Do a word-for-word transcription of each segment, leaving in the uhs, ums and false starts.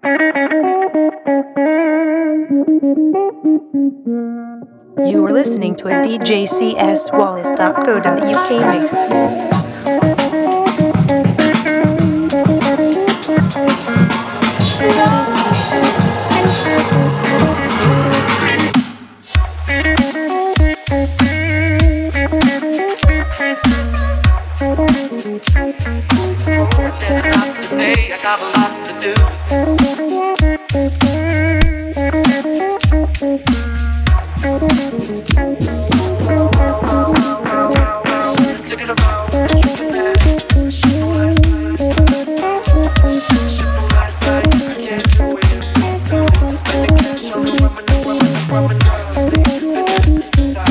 You are listening to a D J C S Wallace dot co dot U K mix. Today I got a lot to do. Thinking about you that shit from last night. Shit from last night. I can't do it. Stop. Spending cash on the women, the women, the women, the women. Stop.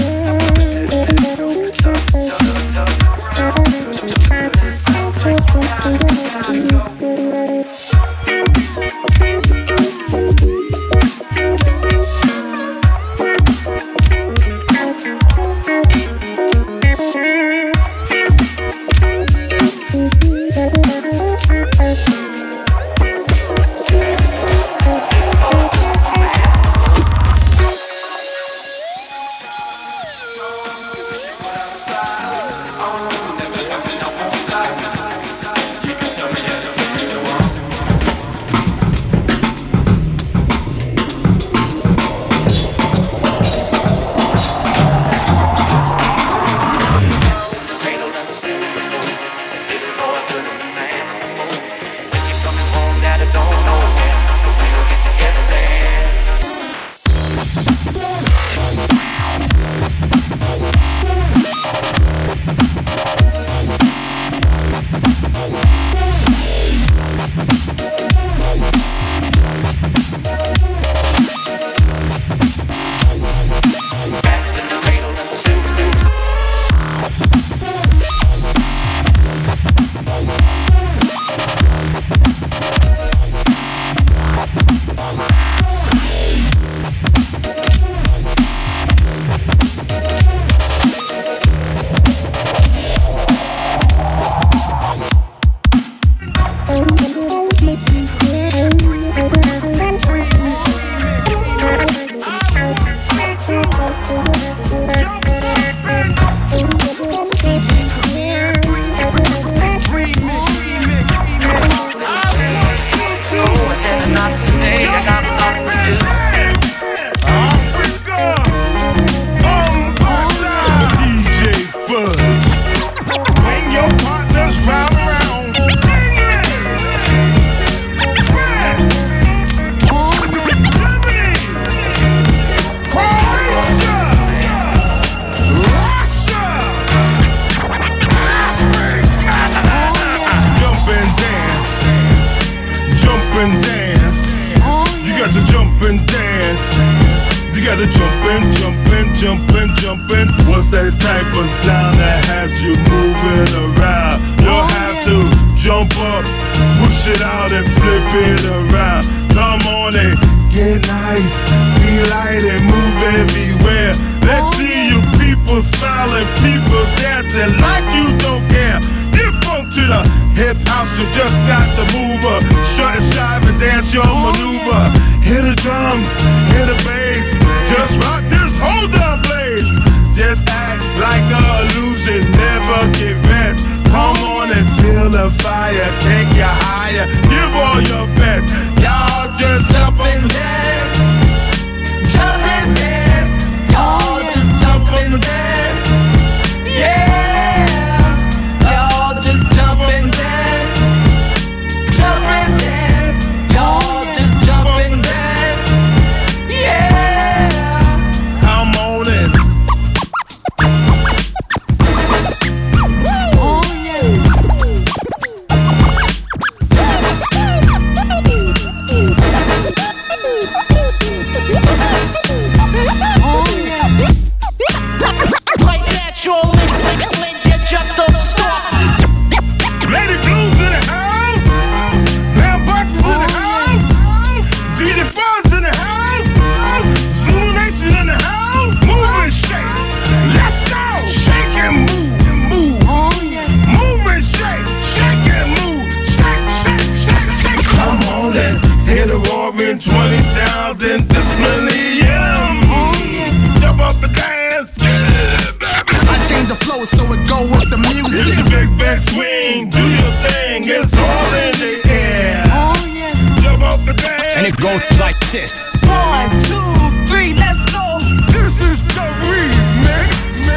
Hear the roaring twenty thousand this millennium. Jump up and dance. I change the flow so it go with the music. It's a big bang swing, do your thing, it's all in the air. Oh yes. Jump up and dance. And it goes like this. One, two, three, let's go. This is the remix.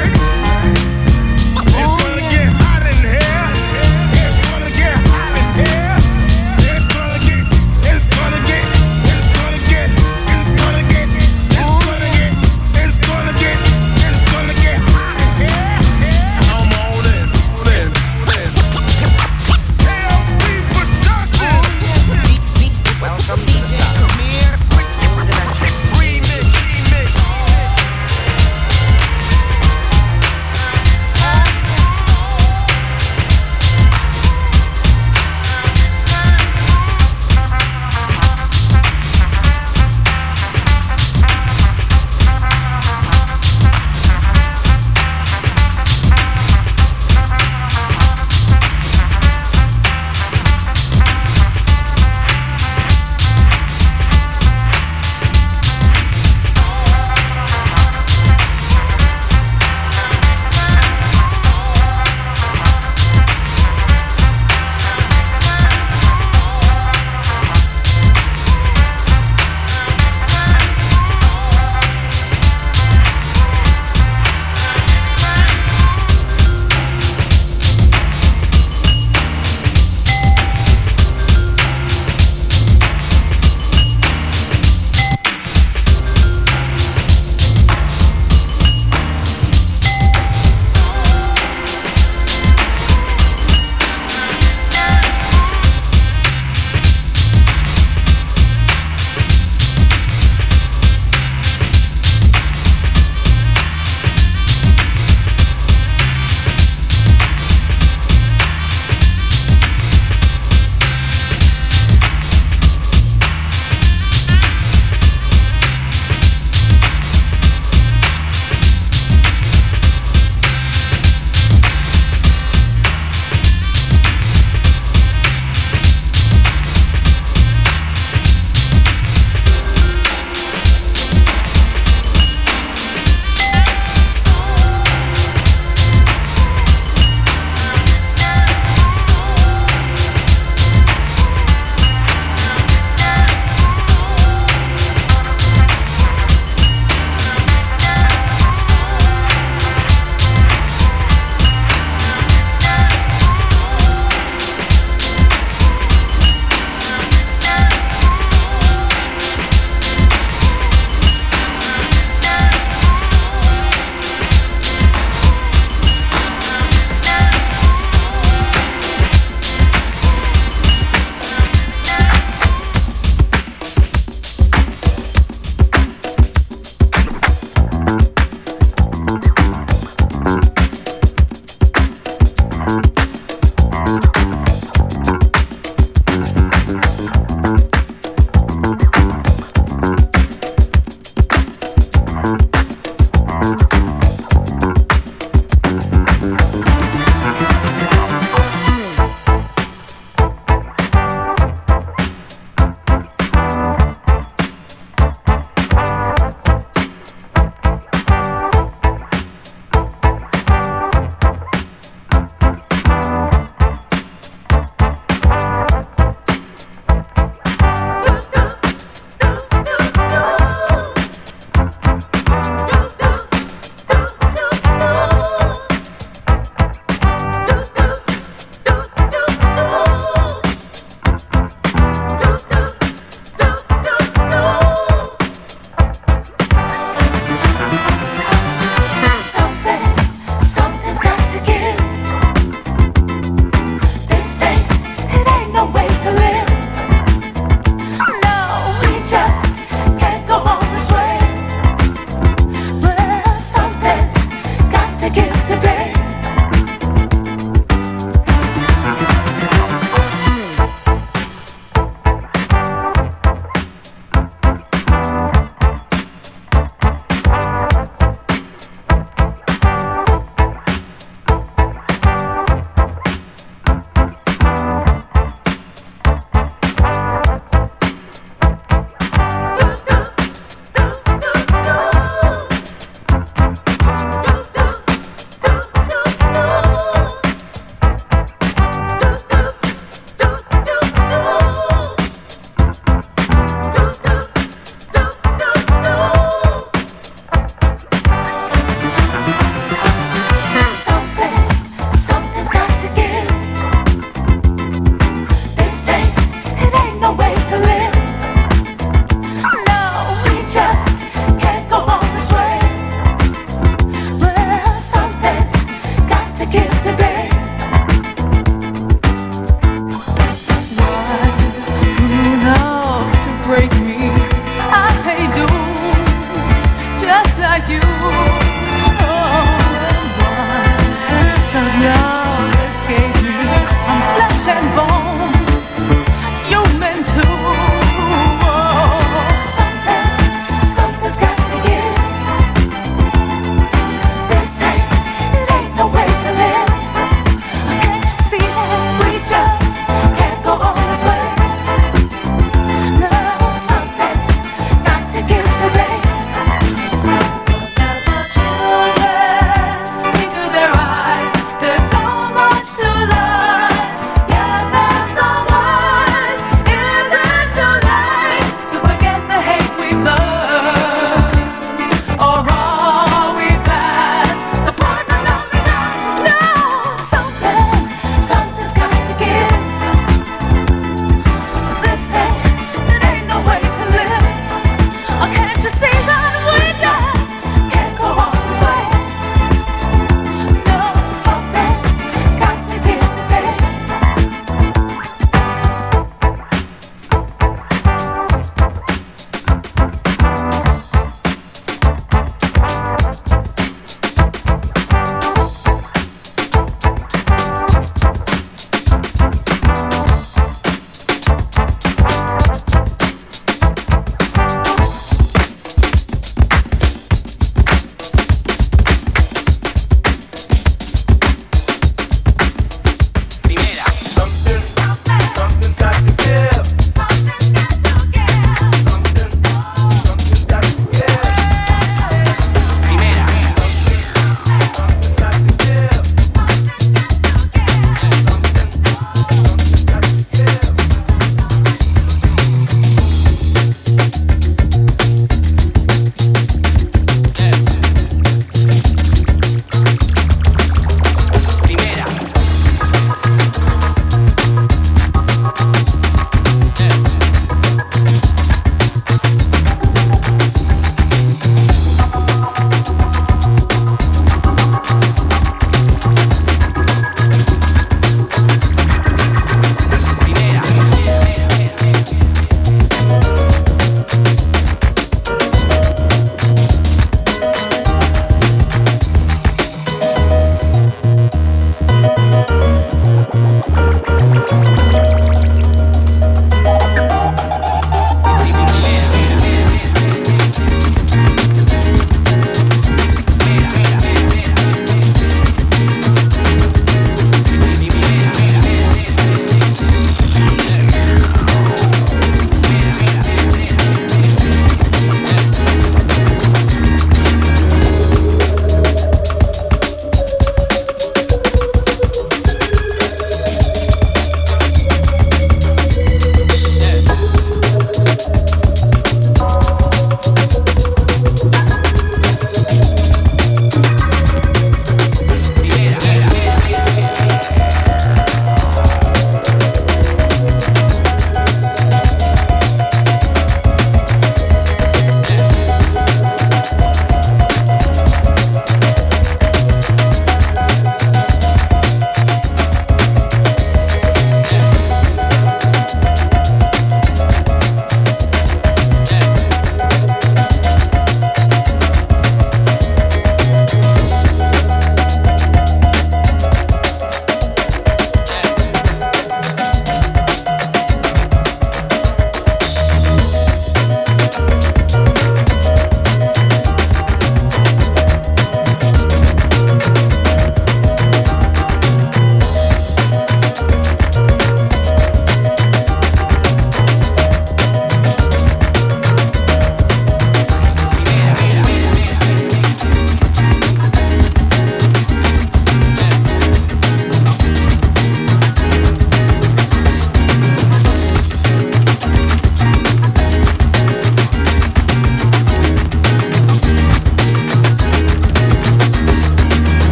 It's gonna get hot in here. It's gonna get hot in here. It's gonna get, it's gonna get, it's gonna get, it's gonna get, it's gonna get, it's gonna get, it's gonna get hot in here. I'm on it, on it, on it. L B production. Welcome to the shop. Come here.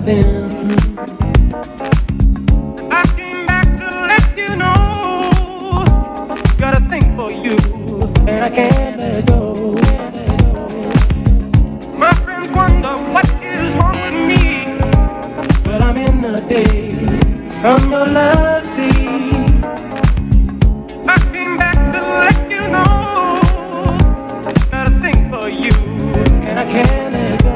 then. I came back to let you know. Got a thing for you, and I can't let it go. My friends wonder what is wrong with me. Well, I'm in the daze from your love, see. I came back to let you know. Got a thing for you, and I can't let it go.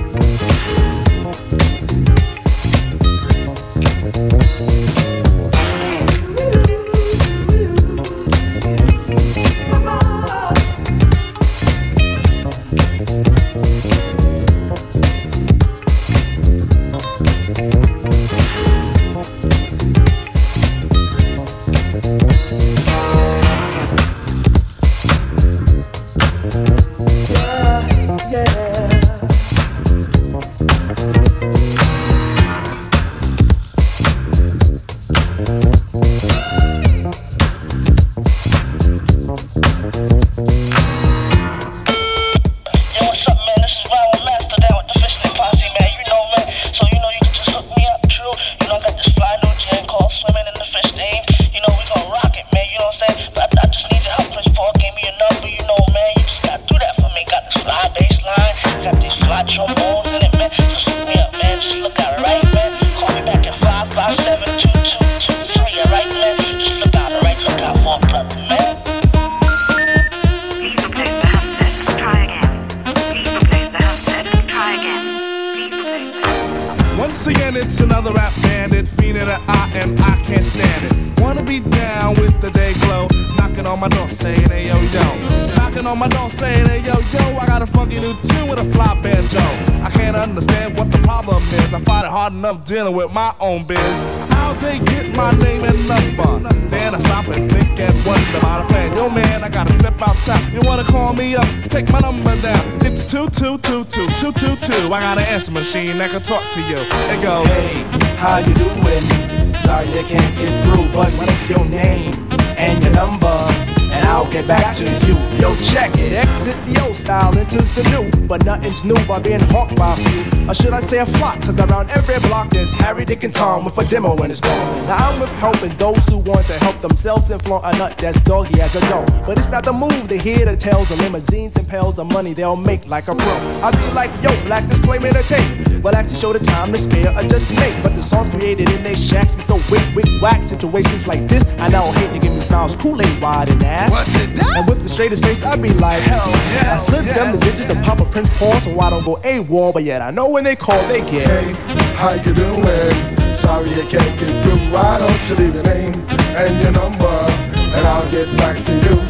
Dealing with my own biz. How they get my name and number? Then I stop and think and wonder about a plan. Yo man, I gotta step outside. You wanna call me up? Take my number down. It's two two two two two two two. I got an answer machine that can talk to you. It goes, hey, how you doing? Sorry I can't get through, but what's your name and your number? And I'll get back to you. Yo, check it. Exit the old style, enters the new. But nothing's new by being hawked by a few. Or should I say a flock? Cause around every block there's Harry, Dick, and Tom with a demo in his palm. Now I'm with helping those who want to help themselves and flaunt a nut that's doggy as a dog. But it's not the move to hear the tales of limousines and pails of money they'll make like a pro. I be like, yo, black display entertainment. Well, actually show the time to spare or just make. But the songs created in they shacks be so wick, wick, whack. Situations like this, I now hate to give me smiles, Kool-Aid wide and ass. What's it that? And with the straightest face, I be like, hell yeah. I slip yes. them the digits and pop a Prince Paul so I don't go AWOL. But yet I know when they call, they get. Hey, how you doing? Sorry I can't get through. Why don't you leave your name and your number, and I'll get back to you.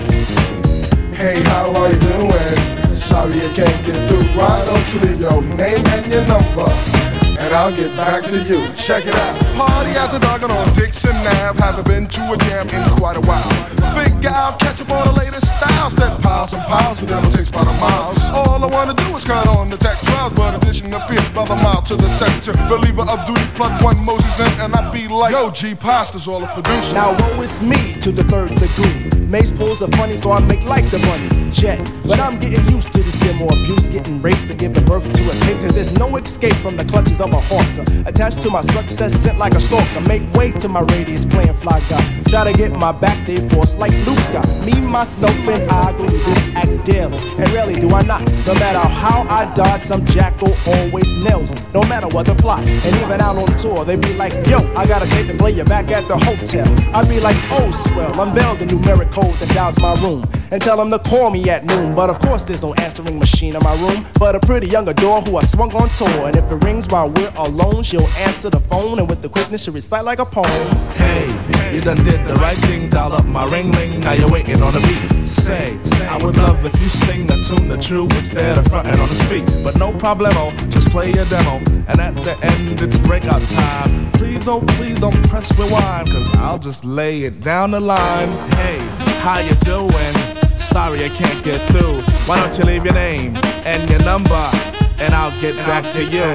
Hey, how are you doing? Sorry I can't get through. Why don't you leave your name and your number, and I'll get back to you. Check it out. Party after dark on Dixon Ave. Haven't been to a jam in quite a while. Figure out, catch up on the latest styles. That piles and piles, the devil takes by the miles. All I wanna do is cut on the tech clouds, but addition appears by the mile to the sector. Believer of duty, plug one Moses in, and I be like, yo, G Pasta's all the producer. Now woe is me to the third degree. Mace pulls are funny, so I make like the money. Jet, but I'm getting used to this demo abuse, getting raped and giving birth to a tape. Cause there's no escape from the clutches of a hawker. Attached to my success, sent like a stalker. Make way to my radius, playing fly guy. Try to get my back, they force like Luke Scott. Me, myself, and I go to this act daily. And rarely do I not. No matter how I dodge, some jackal always nails me. No matter what the plot. And even out on tour, they be like, yo, I got a date to play you back at the hotel. I be like, oh, swell, unveil the numeric code that dials my room. And tell them to call me at noon. But of course there's no answering machine in my room, but a pretty young adore who I swung on tour. And if it rings while we're alone, she'll answer the phone, and with the quickness she'll recite like a poem. Hey, you done did the right thing, dial up my ring ring, now you're waiting on the beat. Say, I would love if you sing the tune the true instead of frontin' on the speak. But no problemo, just play your demo, and at the end it's breakout time. Please, oh please don't press rewind, cause I'll just lay it down the line. Hey, how you doing? Sorry I can't get through. Why don't you leave your name and your number, and I'll get back to you.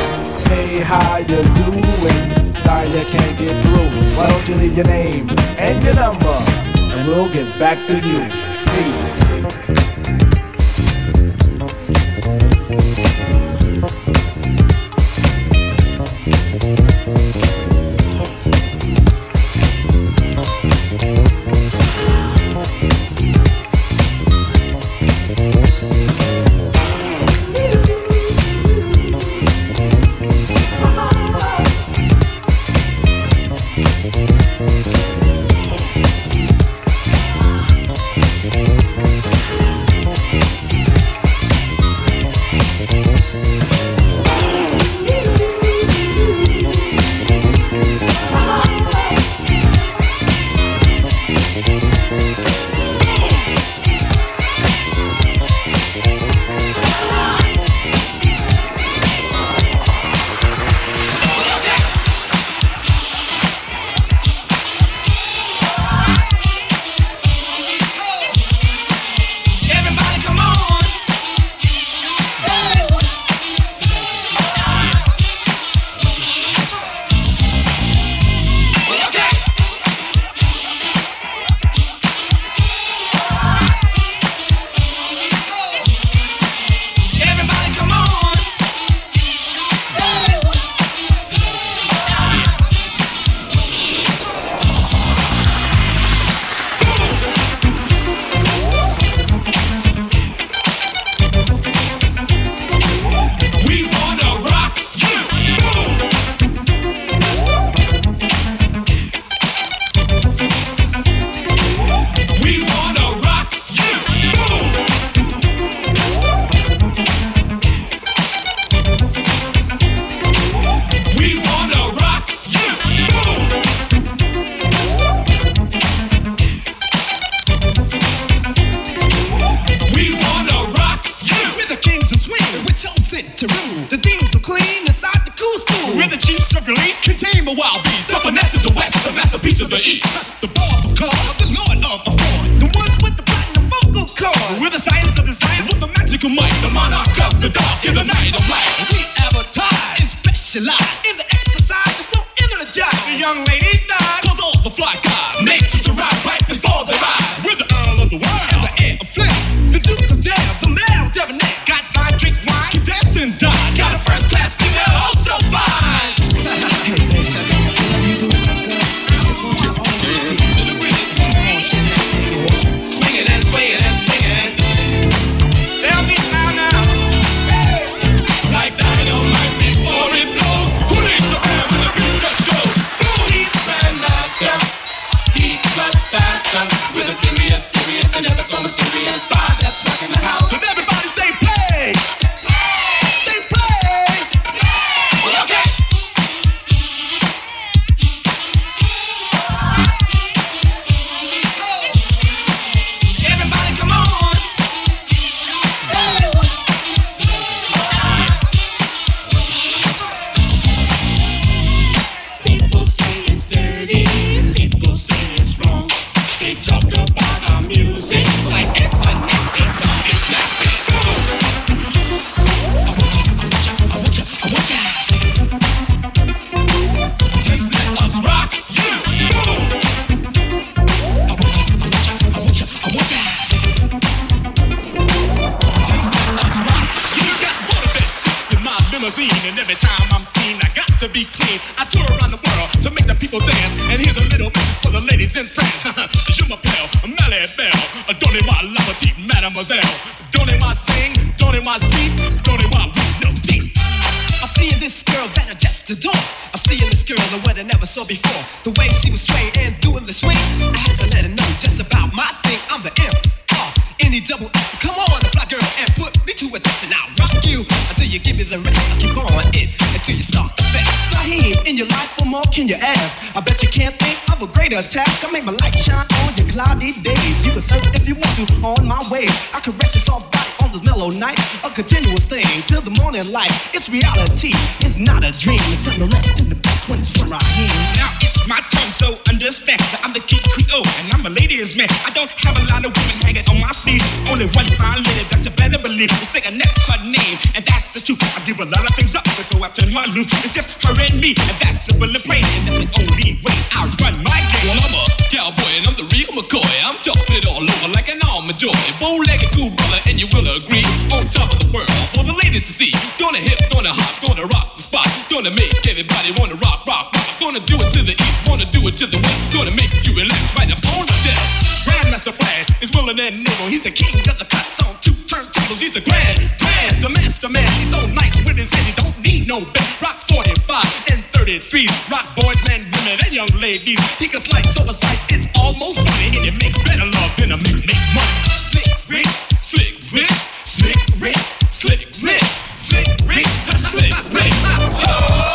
Hey, how you doing? Sorry I can't get through. Why don't you leave your name and your number, and we'll get back to you. Peace. We'll be right back. a wild beast. The finesse of the west, the masterpiece of the east. The boss of cars, the lord of the four. The ones with the platinum vocal cord. With the science of design, with the magical might. The monarch of the dark in the night of light. We advertise and specialize in the exercise that will energize the young ladies' die. Cause all the fly guys make to rise right before their eyes. We're the earl of the world and the heir of flame. The duke of dare, the male debonair. Got fine, drink wine, keep dancing, die. Got a first class female, oh so fine. Hey, baby, whatever you do, girl, I just want you to always be to the bridge. Keep on shaking, swinging and swaying and swinging. Tell me how now, hey. Like dynamite before it blows. Who needs the band when the beat just goes? He's Grandmaster, he cuts faster. With a furious, serious, and ever so mysterious vibe that's rocking the house. And everybody say play, say play. Well, okay. Everybody come on. People say it's dirty, people say it's wrong. They talk about our music like it's a nasty song. It's nasty. I want you, I want you, I want you, I want you. Just let us rock you. I want you, I want you, I want you, I want you. Just let us rock you. Got waterbed seats in my limousine, and every time I'm seen, I got to be clean. I tour around the world to make the people dance, and here's a little message for the ladies in France. Je m'appelle Mallet Belle, donnez-moi l'appétit, mademoiselle. Donnez-moi sing, donnez-moi cease, donnez-moi no peace. I'm seeing this girl that I just adore. I'm seeing this girl the way I never saw before. The way she was swaying and doing the swing, I had to let her know just about my thing. I'm the M R N E double S. Come on, fly girl, and put me to a test, and I'll rock you until you give me the rest. I keep on it until you start the fest. Raheem, in your life, for more can you ask? I bet you can't think of a greater task. I make my light shine on your cloudy days. You can surf if you want to on my waves. I can rest your soft body on this mellow night. A continuous thing till the morning light. It's reality, it's not a dream. It's something less than the best when it's from Raheem. Now it's my turn, so understand that I'm the kid Creole and I'm a ladies' man. I don't have a lot of women hanging on my sleeve. Only one fine lady that you better believe. You say a next her name, and that's the truth. I give a lot of things up before I turn her loose. It's just her and me, and that's simple and plain. And that's the only way I run my game. Well, I'm a cowboy and I'm the real McCoy. I'm talking it all over like an almond joy. Bow-legged cool brother, and you will agree. On top of the world for the ladies to see. Gonna hip, gonna hop, gonna rock the spot. Gonna make everybody wanna rock, rock, rock. Gonna do it to the east, wanna do it to the west. Gonna make you relax right up on the chest. Grandmaster Flash is willing and able. He's the king of the cuts on two turntables. He's the grand, grand, the master man. He's so nice with his head, he don't need no bed. Rocks forty-five and thirty-three. Rocks boys, men, women, and young ladies. He can slice over sights, it's almost funny. And it makes better love than a make makes money. Slick Rick, Slick Rick, Slick Rick, Slick Rick, Slick Rick, Slick Rick. Oh!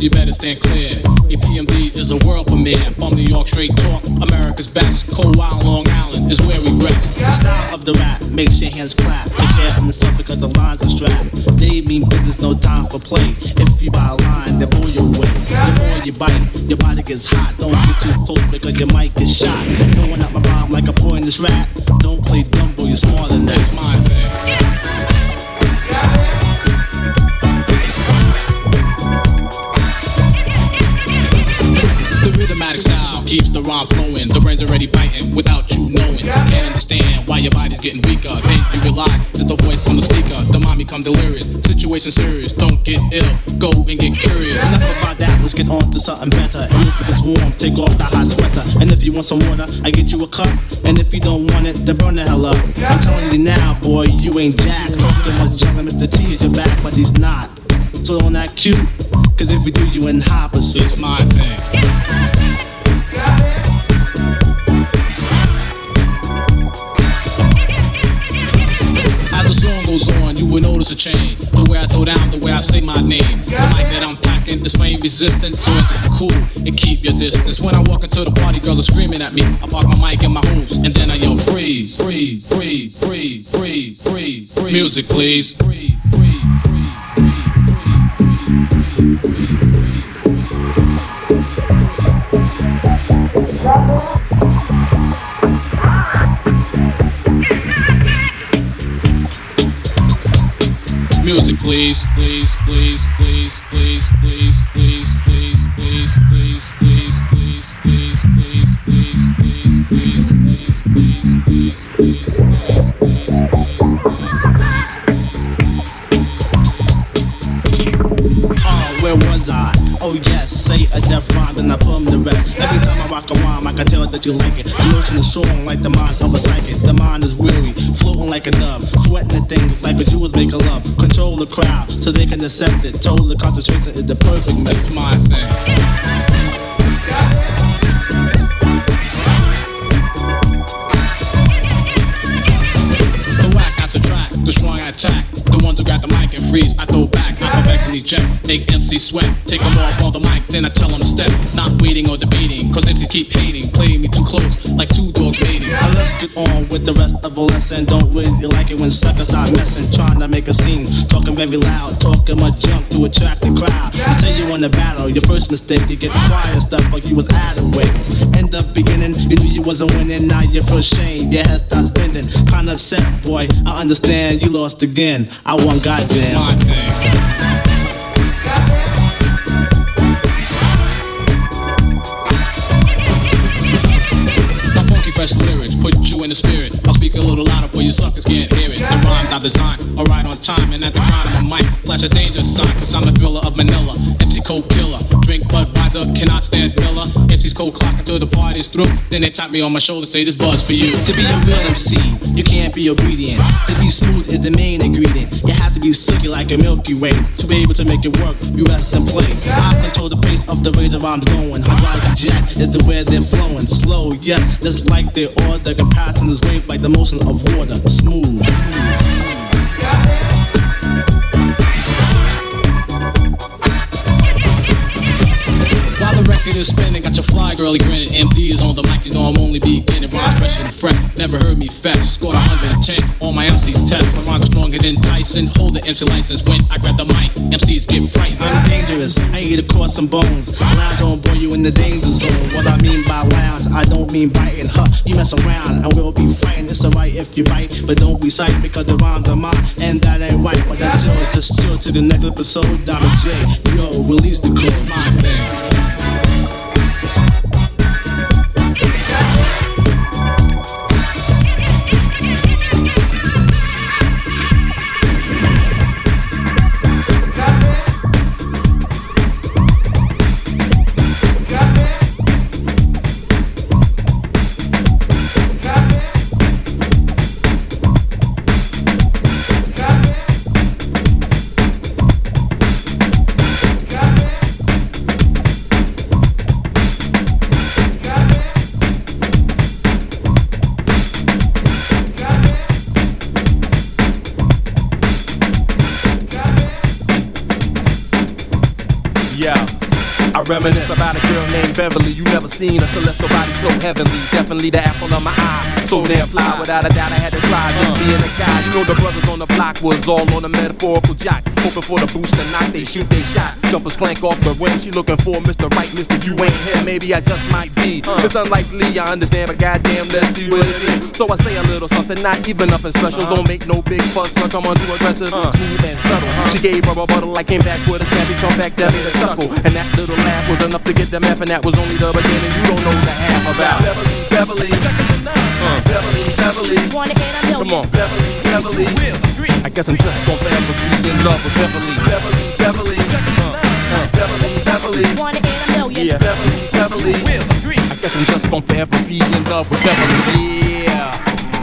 you better stand clear. A P M D is a world premiere. From New York, straight talk, America's best. Cold Island, Long Island is where we rest. The style of the rap makes your hands clap. Take care of yourself because the lines are strapped. They mean business, no time for play. If you buy a line, they blow you away. The more you bite, your body gets hot. Don't get too close because you might get shot. No one out my rhyme like a poisonous rat. Don't play dumb, boy, you're smarter than that. That's my thing. The rhythmatic style keeps the rhyme flowing. The brain's already biting without you knowing. Can't understand why your body's getting weaker. Then you realize there's the voice from the speaker. The mind become delirious. Situation serious. Don't get ill. Go and get curious. Enough about that. Let's get on to something better. And if it's warm, take off the hot sweater. And if you want some water, I get you a cup. And if you don't want it, then burn the hell up. I'm telling you now, boy, you ain't jack. Talking much junk, and Mister T is your back, but he's not. So on that cute, cause if we do, you in high pursuit. It's my thing. As the song goes on, you will notice a change. The way I throw down, the way I say my name. The mic that I'm packing is flame resistant, so it's cool and keep your distance. When I walk into the party, girls are screaming at me. I park my mic in my hose, and then I yell freeze, freeze, freeze, freeze, freeze, freeze, freeze. Music, please. Freeze, freeze, freeze, freeze, freeze, freeze, Music, please, please, please, please, please, please, please, please, please, please, please, please, please, please, please, please, please, please, please, Oh, where was I? Oh yes, say a death rhyme, then I put 'em the rest. Every time I rock a rhyme, I can tell that you like it. Emotion is strong like the mind of a psychic. The mind is weary, floating like a dove, sweating the things like what you was making love. Control the crowd so they can accept it. Total concentration is the perfect mix. That's my thing. The whack I subtract, the strong I attack. The ones who got the mic and freeze, I throw back. I perfectly check, make M C sweat. Take them off on the mic, then I tell them to step. Not waiting or debating, cause M Cs keep hating. Playing me too close, like two dogs mating. Now let's get on with the rest of the lesson. Don't really like it when suckers start messing, trying to make a scene. Talking very loud, talking much junk to attract the crowd. You say you won a battle, your first mistake, you get quiet stuff like you was out of way. In the beginning, you knew you wasn't winning, now you're first shame. Your head starts spinning, kind of upset, boy. I understand you lost again. I won, goddamn. It's my thing. Fresh lyrics, put you in the spirit. I'll speak a little louder for you suckers can't hear it. The rhymes I design are right on time, and at the crown of my mic, flash a danger sign, cause I'm the thriller of Manila. M C cold killer, drink Budweiser, cannot stand Miller. M C's cold clock until the party's through. Then they tap me on my shoulder, say this buzz for you. To be a real M C, you can't be obedient. To be smooth is the main ingredient. You have to be silky like a Milky Way. To be able to make it work, you rest and play. I control the pace of the way the rhymes going. Hydraulic jack is the way they're flowing. Slow, yes, just like they order. Comparison is wave like the motion of water. Smooth. While the record is spinning, got your fly girlie grinning. M D is on the mic, you know I'm only beginning. Rhymes fresh and fresh, never heard me fast. Scored one hundred ten on my M C test. My rhymes are stronger than Tyson. Hold the M C license when I grab the mic. M Cs get frightened. I'm dangerous, I ain't to cause some bones. Lounge on, boy, you in the danger zone. What I mean by lounge, I don't mean biting. Huh, you mess around and we'll be fighting. It's alright if you bite, but don't recite because the rhymes are mine. And that ain't right, but until just chill to the next episode. Diamond J, yo, release the code. It's my thing. Yeah, I reminisce about a girl named Beverly. You never seen a celestial body so heavenly. Definitely the apple of my eye. So damn fly, without a doubt I had to try just being a guy. You know the brothers on the block was all on a metaphorical jock, hoping for the boost and knock. They shoot, they shot. Jumpers clank off the ring. She looking for Mister Right, Mister You ain't here. Maybe I just might be. It's unlikely, I understand, but goddamn, let's see what it is. So I say a little something, not even nothing special. Don't make no big fuss or come on too aggressive. Smooth and subtle. She gave her a bottle, I came back with a snappy comeback that made a chuckle. And that little laugh was enough to get them F, and that was only the beginning. You don't know the half about Beverly, Beverly, uh, Beverly, Beverly. Come on, Beverly, Beverly. I guess I'm just gonna forever be in love with Beverly, Beverly, Beverly. Uh, uh, Beverly, Beverly. Yeah, Beverly, Beverly. I guess I'm just gonna forever be in love with Beverly. Yeah.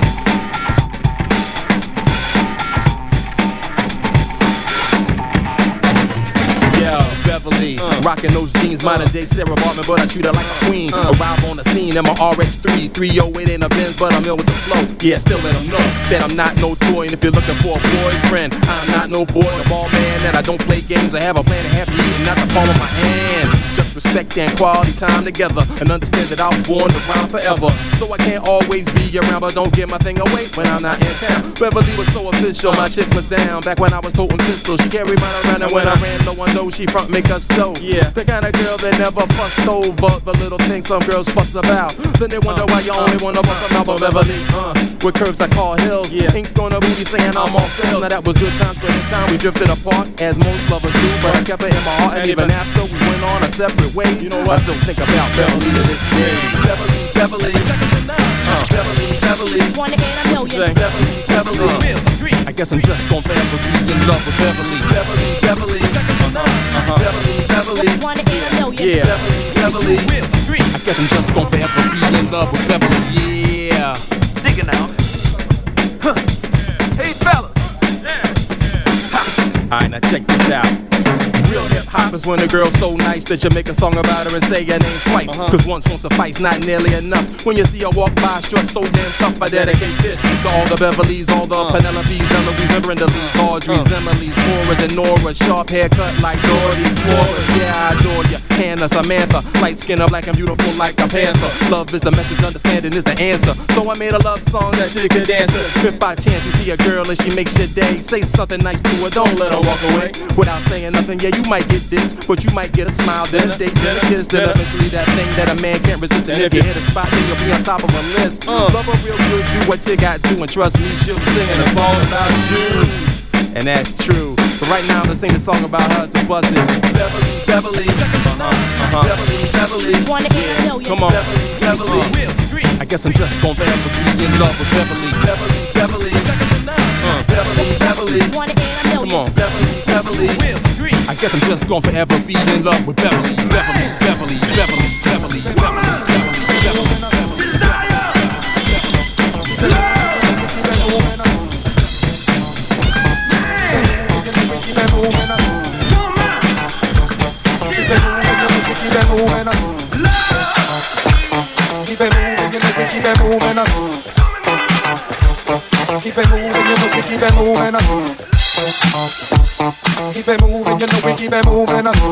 Beverly, uh, rocking those jeans, modern day Sarah Bartman, but I treat her like a queen. Uh, Arrive on the scene in my R X three, three oh eight in a Benz, but I'm ill with the flow. Yeah, still let them know that I'm not no toy, and if you're looking for a boyfriend, I'm not no boy, a ball man, that I don't play games. I have a plan to have you eating out the palm of my hand. Just respect and quality time together, and understand that I was born to rhyme forever. So I can't always be around, but don't give my thing away when I'm not in town. Beverly was so official, my chick was down. Back when I was toting pistols, she carried mine around, and when I ran, no one knows she front make us dough. Yeah, the kind of girl that never fussed over the little things some girls fuss about. Then they wonder why you only wanna bust them out, but Beverly, uh, with curves I call hills. Yeah, ink on the booty saying I'm on sale. Now that was good times, but in time we drifted apart, as most lovers do. But I kept it in my heart, and even after we went on a separate ways, you know what? I still think about Beverly to this day. Beverly, Beverly, uh, Beverly, Beverly. One in a million. Beverly, Beverly. Uh, I guess I'm just gonna forever be in love with Beverly, Beverly, Beverly. Uh-huh, uh-huh. Beverly, Beverly. One in a million. Yeah, Beverly, Beverly. I guess I'm just gonna forever be in love with Beverly. Yeah. Dig it now. Huh. Hey, fellas. Alright, now check this out. Real hip hop is when a girl's so nice that you make a song about her and say your name twice. Uh-huh. Cause once won't suffice, not nearly enough. When you see her walk by, strut so damn tough, I dedicate this to all the Beverlys, all the uh. Penelopes, Eloise, and Brenda Lees, Audreys, uh. Emily's, Moras, and Nora. Sharp haircut like Dory's, Floras. Yeah, I adore ya. Hannah, Samantha, light skin, black and beautiful like a panther. Love is the message, understanding is the answer. So I made a love song that she could dance to. If by chance you see a girl and she makes your day, say something nice to her, don't let her walk away without saying nothing. Yeah, you might get this, but you might get a smile, then a date, then a kiss, then eventually that thing that a man can't resist. And if you hit a spot, then you'll be on top of a list. Uh. Love her real good, do what you got to, and trust me, she'll be singing a song about you. And that's true. But right now I'm gonna sing a song about her, so buzz it. Beverly, Beverly, uh-huh, uh-huh. Beverly, Beverly, one in a million. Come on, Beverly, Beverly. Uh. I guess I'm just gonna forever be in love with Beverly, Beverly, Beverly, uh. Beverly, Beverly, one in a million. Come on, Beverly, Beverly. I guess I'm just gonna forever be in love with Beverly, Beverly, Beverly, Beverly, Beverly, Beverly, Beverly, Beverly. Desire, keep it moving, you know we keep it moving up. Keep it moving, you know we keep it moving up. Keep it moving, you know we keep it moving up.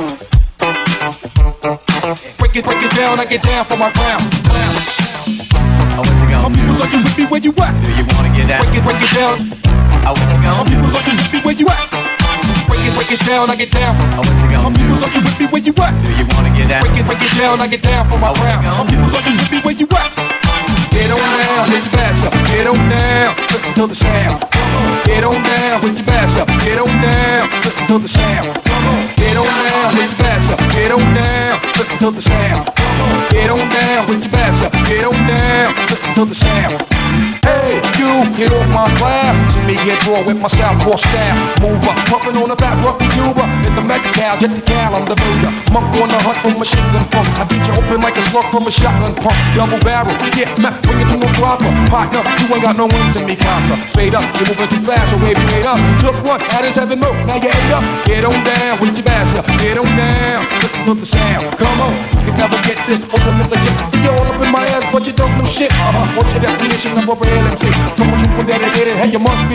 Break it, break it down, I get down for my crown. I want to go. My people looking with me where you at? Do you wanna get out? Break it, break it down. I want to go. My people looking with me where you at? Break it, break it down, I get down. I want to go. My people looking with me where you at? Do you wanna get out? Break it, break it down, I get down for my crown. My people looking with me where you at? Get on down, hit your bass up. Get on down, listen to the sound. Get on down, hit your bass up. Get on down, listen to the sound. Get on down, hit your bass up. Get on down, listen to the sound. Get on down, hit your bass up. Get on down, listen to the sound. Hey, you, get off my cloud. See me get raw with my southpaw style. Move up, pumping on the back, rockin' Cuba. In the mega cow, jet the cow, I'm the Buddha. Monk on the hunt for machine gun pump. I beat you open like a slug from a shotgun pump. Double barrel, yeah, man, bring it to a proper. Partner, you ain't got no wings in me, conquer. Fade up, you're moving too fast, so wave you up. Took one, had his heaven move, now you ate up. Get on down with your bass up. Get on down, listen to the sound. Come on, you can never get this. Open up the jet. You all up in my ass, but you don't know shit. Uh-huh, what's your definition of a real and kick? Someone who dedicated, hey, you must be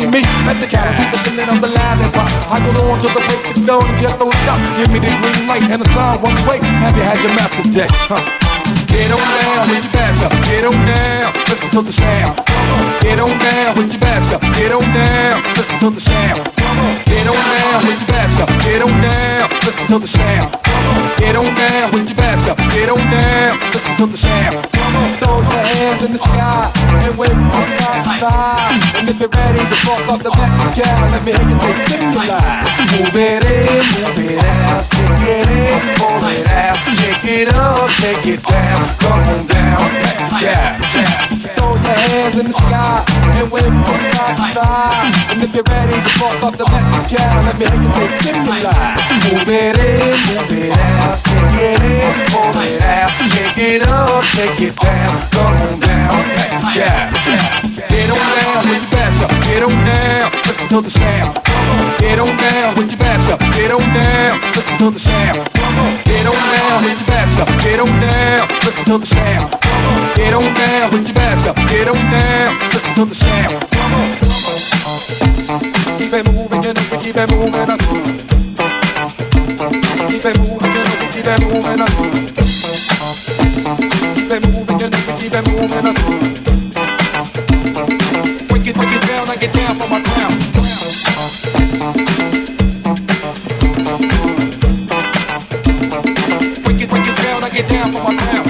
see me at the counter, positioning on the lollipop. I go on to the break of dawn and just don't stop. Give me the green light and the sign one way. Have you had your mouth today? Huh? Get on down with your back up. Get on down, listen to the sound. Get on down with your back up. Get on down, listen to the sound. Get on down with your back up. Get on down, listen to the sound. Get on down with your back up. Get on down, listen to the sound. Throw your hands in the sky and wave from side to side. And if you're ready to fuck up the Mexican, let me hear you say stimuli. Move it in, move it out, take it in, pull it out, shake it up, take it down, come on down, yeah, yeah. Throw your hands in the sky and wave from side to side. And if you're ready to fuck up the Mexican, let me hear you say stimuli. Move it in, move it out, take it in, pull it out, shake it up, take it down, come on down, yeah, yeah. Get on down with your back up, get on down, listen to the sound. Get on down with your back up, get on down, listen to the sound. Get on down with your back up, get on down, listen to the sound. Get on down with your back up, get on down, listen to the sound. Keep it moving, you know we keep it moving up. Keep it moving, you know we keep it moving up. Keep it moving, you know we keep it moving up. When you take it down, I get down for my crown. When you take it down, I get down for my crown.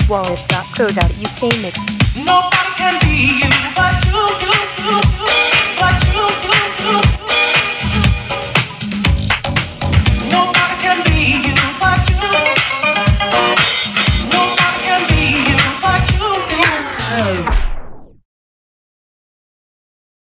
wallace dot co dot uk mix. Nobody